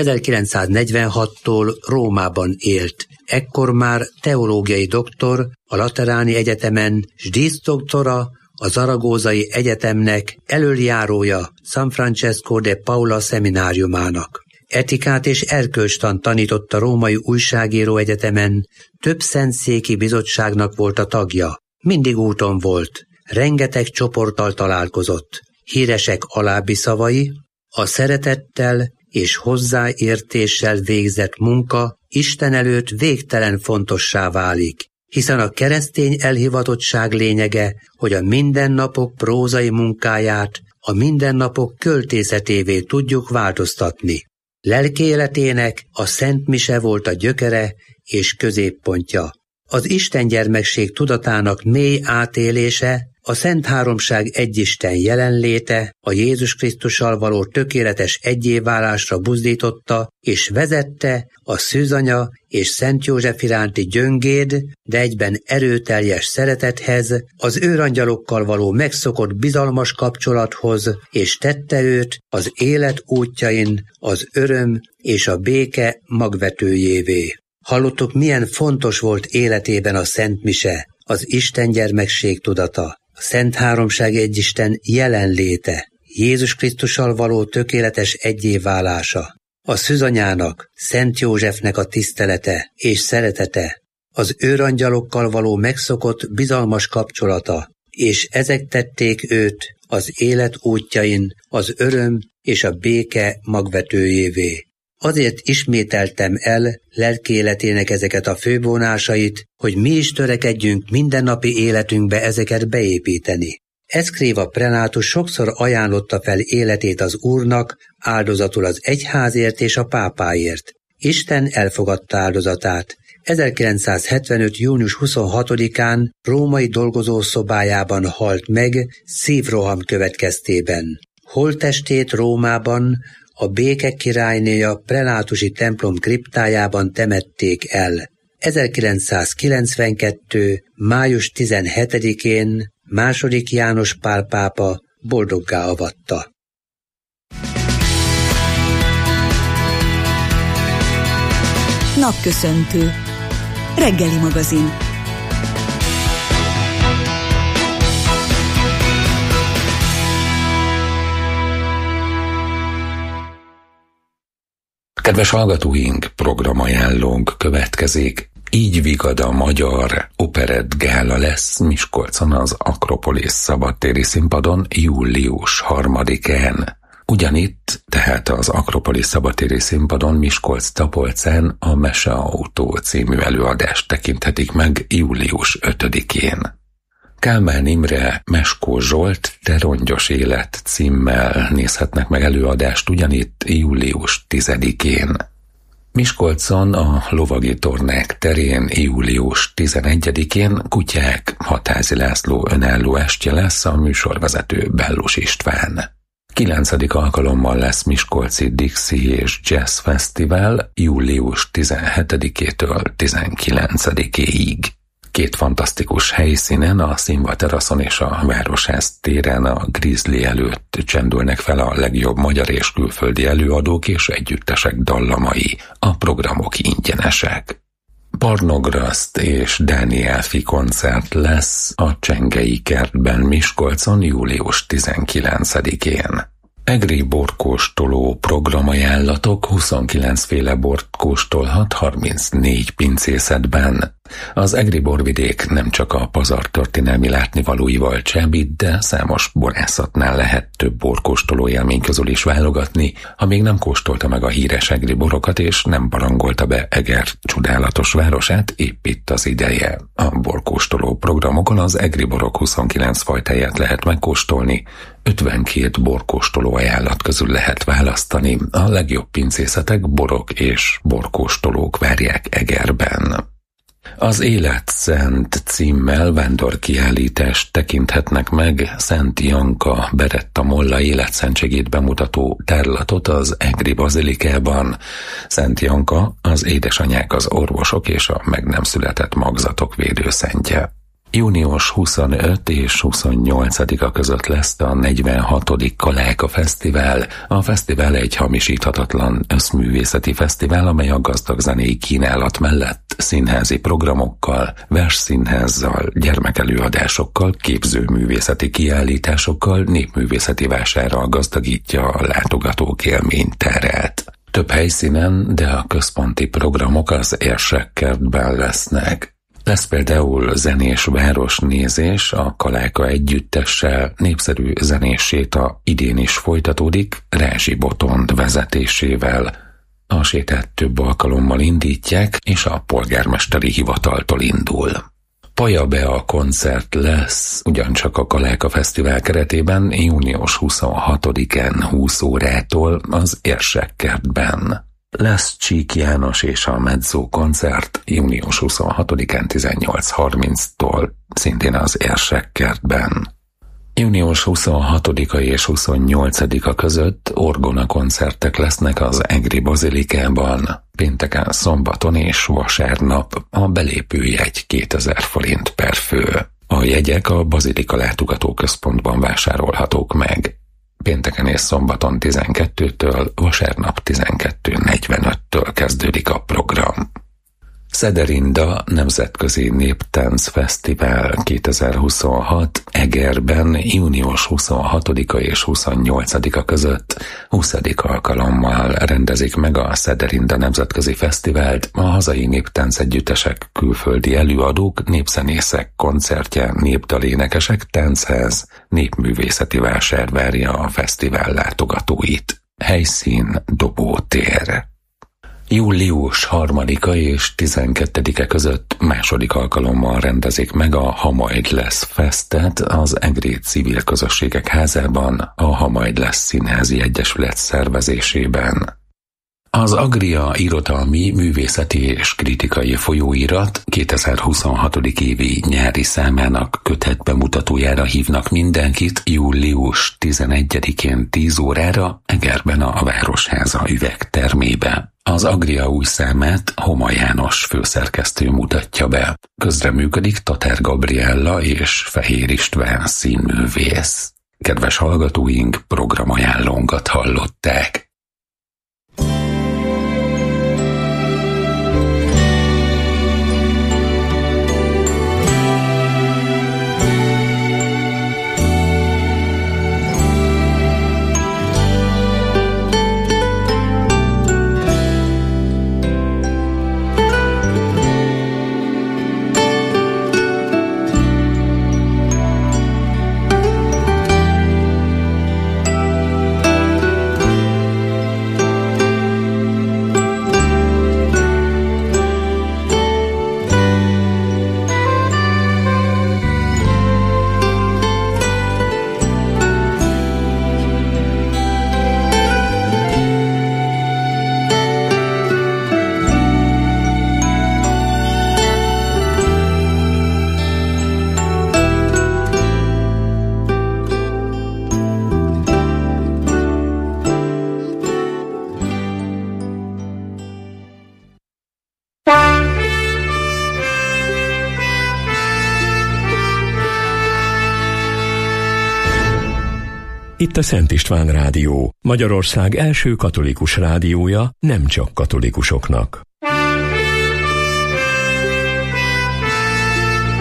ezerkilencszáznegyvenhattól Rómában élt. Ekkor már teológiai doktor a Lateráni Egyetemen, s díszdoktora a Zaragózai Egyetemnek, elöljárója San Francesco de Paula szemináriumának. Etikát és erkölcstant tanított a Római Újságíró Egyetemen, több szentszéki bizottságnak volt a tagja. Mindig úton volt, rengeteg csoporttal találkozott. Híresek alábbi szavai: a szeretettel és hozzáértéssel végzett munka Isten előtt végtelen fontossá válik, hiszen a keresztény elhivatottság lényege, hogy a mindennapok prózai munkáját a mindennapok költészetévé tudjuk változtatni. Lelki életének a Szent Mise volt a gyökere és középpontja. Az istengyermekség tudatának mély átélése, a Szent Háromság egyisten jelenléte a Jézus Krisztussal való tökéletes egyéválásra buzdította és vezette a Szűzanya és Szent József iránti gyöngéd, de egyben erőteljes szeretethez, az őrangyalokkal való megszokott bizalmas kapcsolathoz, és tette őt az élet útjain az öröm és a béke magvetőjévé. Hallottuk, milyen fontos volt életében a Szent Mise, az istengyermekség tudata, a Szent Háromság egyisten jelenléte, Jézus Krisztussal való tökéletes egyéválása, a Szűzanyának, Szent Józsefnek a tisztelete és szeretete, az őrangyalokkal való megszokott bizalmas kapcsolata, és ezek tették őt az élet útjain az öröm és a béke magvetőjévé. Azért ismételtem el lelki életének ezeket a fővonásait, hogy mi is törekedjünk mindennapi életünkbe ezeket beépíteni. Eszkréva prelátus sokszor ajánlotta fel életét az Úrnak, áldozatul az egyházért és a pápáért. Isten elfogadta áldozatát. ezerkilencszázhetvenöt. június huszonhatodikán római dolgozószobájában halt meg szívroham következtében. Holttestét Rómában a Béke királynéja prelátusi templom kriptájában temették el. ezerkilencszázkilencvenkettő. május tizenhetedikén második János Pál pápa boldoggá avatta. Napköszöntő. Reggeli magazin. Kedves hallgatóink, programajánlónk következik. Így vigad a magyar operett gála lesz Miskolcon az Akropolisz szabadtéri színpadon július harmadikán. Ugyanitt, tehát az Akropolisz szabadtéri színpadon Miskolc-Tapolcán a Meseautó című előadást tekinthetik meg július ötödikén. Kálmán Imre, Meskó Zsolt, Te rongyos élet címmel nézhetnek meg előadást ugyanitt július tizedikén. Miskolcon a Lovagi Tornák terén július tizenegyedikén Kutyák Hatházi László önálló estje lesz, a műsorvezető Bellus István. Kilencedik alkalommal lesz miskolci Dixie és Jazz Fesztivál július tizenhetedikétől tizenkilencedikéig. Két fantasztikus helyszínen, a Színva teraszon és a Városház téren a Grizzly előtt csendülnek fel a legjobb magyar és külföldi előadók és együttesek dallamai. A programok ingyenesek. Barnograszt és Dánielfi koncert lesz a Csengei kertben Miskolcon július tizenkilencedikén. Egri borkóstoló programajánlatok, huszonkilenc féle bort kóstolhat harmincnégy pincészetben. Az egri borvidék nem csak a pazar történelmi látnivalóival csábít, de számos borászatnál lehet több borkóstoló élmény közül is válogatni, ha még nem kóstolta meg a híres egri borokat és nem barangolta be Eger csodálatos városát, épp itt az ideje. A borkóstoló programokon az egri borok huszonkilenc fajtáját lehet megkóstolni, ötvenkét borkóstoló ajánlat közül lehet választani, a legjobb pincészetek, borok és borkóstolók várják Egerben. Az Élet Szent címmel vándorkiállítást tekinthetnek meg Szent Janka Beretta Molla életszentségét bemutató tárlatot az Egri Bazilikában. Szent Janka az édesanyák, az orvosok és a meg nem született magzatok védőszentje. június huszonötödike és huszonnyolcadika között lesz a negyvenhatodik Kaláka Fesztivál. A fesztivál egy hamisíthatatlan összművészeti fesztivál, amely a gazdag zenei kínálat mellett színházi programokkal, versszínházzal, gyermekelőadásokkal, képzőművészeti kiállításokkal, népművészeti vásárral gazdagítja a látogatók élménytárát. Több helyszínen, de a központi programok az Érsekkertben lesznek. Lesz például zenés városnézés a Kaláka együttessel, népszerű zenés séta idén is folytatódik Rázsi Botond vezetésével. A sétát több alkalommal indítják, és a polgármesteri hivataltól indul. Paja Bea koncert lesz ugyancsak a Kaláka Fesztivál keretében június huszonhatodikán húsz órától az Érsekkertben. lesz Csík János és a Mezzo koncert június huszonhatodikán tizennyolc harminctól, szintén az Érsekkertben. június huszonhatodika és huszonnyolcadika között orgona koncertek lesznek az Egri Bazilikában, pénteken, szombaton és vasárnap a belépőjegy kétezer forint per fő. A jegyek a Bazilika látogatóközpontban vásárolhatók meg. Pénteken és szombaton tizenkettőtől, vasárnap tizenkettő negyvenöttől kezdődik a program. Szederinda Nemzetközi Néptánc Fesztivál kétezer-huszonhat Egerben június huszonhatodika és huszonnyolcadika között huszadik alkalommal rendezik meg a Szederinda Nemzetközi Fesztivált. A hazai néptánc együttesek, külföldi előadók, népzenészek koncertje, népdalénekesek, táncház, népművészeti vásár várja a fesztivál látogatóit. Helyszín Dobótér. Július harmadika és tizenkettedike között második alkalommal rendezik meg a Ha majd lesz Festet az Egri Civil Közösségek Házában, a Ha majd lesz Színházi Egyesület szervezésében. Az Agria irodalmi, művészeti és kritikai folyóirat kétezer-huszonhat. évi nyári számának kötet bemutatójára hívnak mindenkit július tizenegyedikén tíz órára Egerben a Városháza üvegtermébe. Az Agria új számát Homa János főszerkesztő mutatja be. Közreműködik Tatár Gabriella és Fehér István színművész. Kedves hallgatóink, programajánlónkat hallották. Itt a Szent István Rádió, Magyarország első katolikus rádiója, nem csak katolikusoknak.